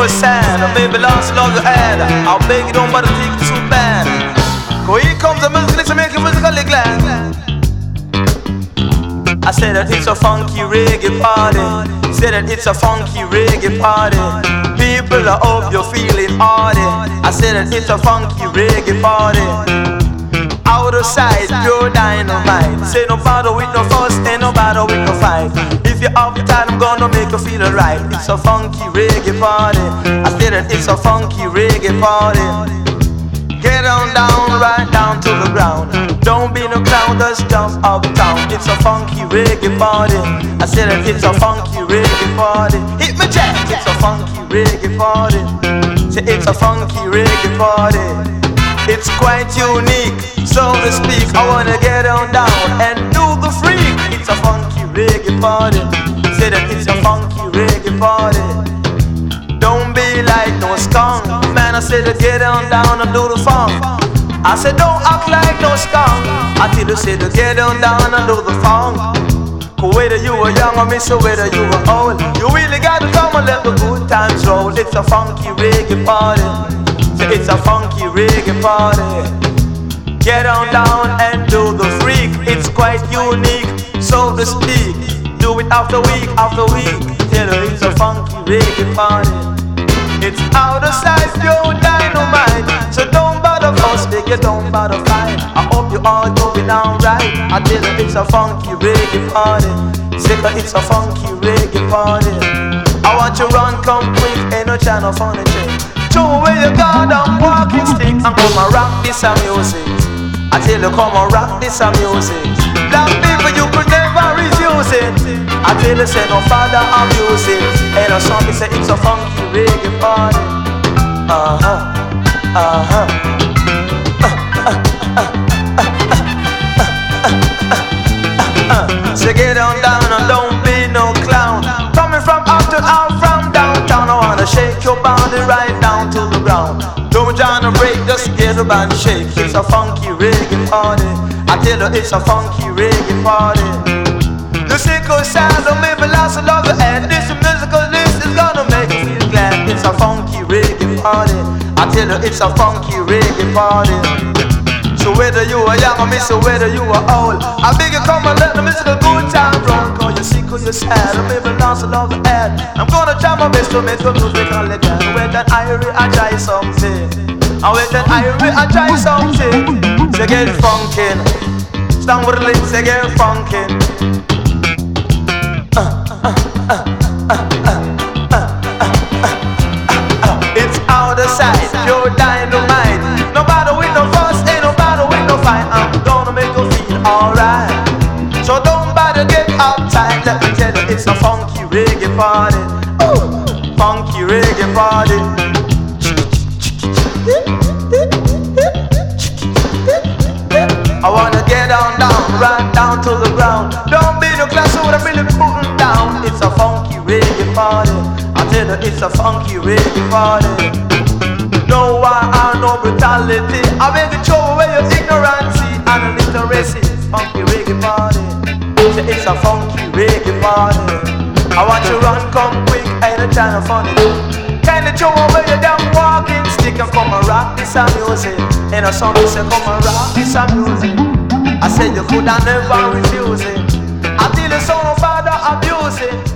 you're sad, or maybe lost love you had, I'll beg you don't bother take it too bad. Cause here comes the music to make you musically glad. I said that it's a funky reggae party. Said that it's a funky reggae party. People, I hope you're feeling hardy. I said that it's a funky reggae party. Out of sight, pure dynamite. Say no bother with no fuss, ain't no bother with no fight. If you're up tight, I'm gonna make you feel alright. It's a funky reggae party. I said that it's a funky reggae party. Get on down, right down to the ground. Don't be no clown, just jump uptown. It's a funky reggae party. I said that it's a funky reggae party. Hit me jack, it's a funky reggae party. Say it's a funky reggae party. It's quite unique, so to speak. I wanna get on down and do the freak. It's a funky reggae party. Say that it's a funky reggae party. Don't be like no skunk. Man, I said to get on down and do the funk. I said don't act like no skunk. I tell you say to get on down and do the funk. Cause whether you were young or miss or whether you were old, you really gotta come and let the good times roll. It's a funky reggae party. So it's a funky reggae party. Get on down and do the freak. It's quite unique, so to speak. Do it after week after week. Tell her it's a funky reggae party. It's out of sight, pure dynamite. So don't bother fuss, big, you don't bother fight. I hope you all doing alright. I tell her it's a funky reggae party. Say it's a funky reggae party. I want you run, come quick, ain't no channel for the chick. Show where you got them walking stick and come and rock this a music. I tell you come and rock this a music. Black people you could never refuse it. I tell you say no father abuse it. And a song say it's a funky reggae party. So get on down and don't be no clown. Coming from uptown out from downtown. I wanna shake your body right down to the ground. Don't try to break, just get up and shake. It's a funky reggae party. I tell you it's a funky reggae party. The sickle sound will make me lost of love and this musical list is gonna make you feel glad. It's a funky reggae party. I tell you it's a funky reggae party. So whether you are young or miss or whether you are old, I beg you come and let the musical good time roll. Cause you're sick or you're sad or maybe lost of love and I'm gonna try my best to make the music all again. Wait and I try something. I wait and I try something. Say get funkin'. Stand with the lips, say get funkin'. It's out of sight, pure dynamite. No matter with no fuss, ain't no matter with no fight. I'm gonna make you feel alright. So don't bother get uptight. Let me tell you, it's a funky reggae party. Ooh, funky reggae party. I wanna get on down, right down to the ground. Don't be no class, so I'm really putting down. It's a funky reggae party. I tell you, it's a funky reggae party. No war and no brutality. I beg you throw away your ignorance and illiteracy. It's funky reggae party. It's a funky reggae party. I want you run, come quick, ain't a time for funny. Kinda throw away your damn walking stick and come and rock this a music. And a song you say come and rock this a music. I said you could have never refuse it. I tell you so no father abuse it.